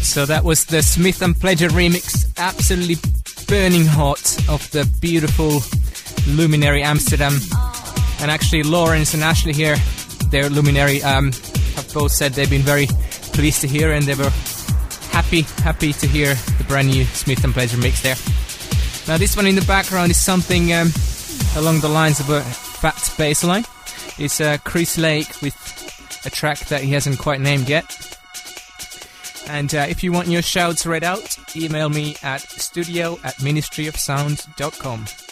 So that was the Smith and Pleasure remix, absolutely burning hot, of the beautiful Luminary Amsterdam. And actually Lawrence and Ashley here, their Luminary, have both said they've been very pleased to hear, and they were happy to hear the brand new Smith and Pleasure mix there. Now this one in the background is something along the lines of a fat bassline. It's Chris Lake with a track that he hasn't quite named yet. And if you want your shouts read out, email me at studio@ministryofsound.com.